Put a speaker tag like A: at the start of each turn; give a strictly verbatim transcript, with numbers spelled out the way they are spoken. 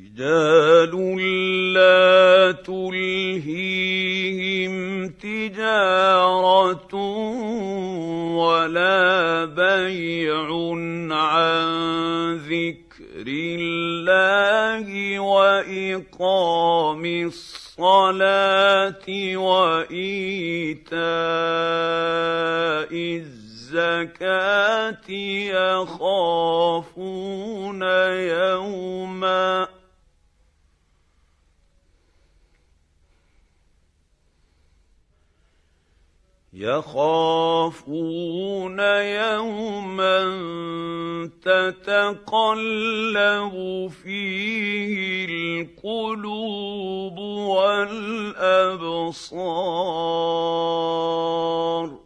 A: رجال لا تلهيهم تجارة ولا بيع عن ذكر الله وإقام الصلاة وإيتاء الزكاة يخافون يوما يخافون يوما تتقلب فيه القلوب والأبصار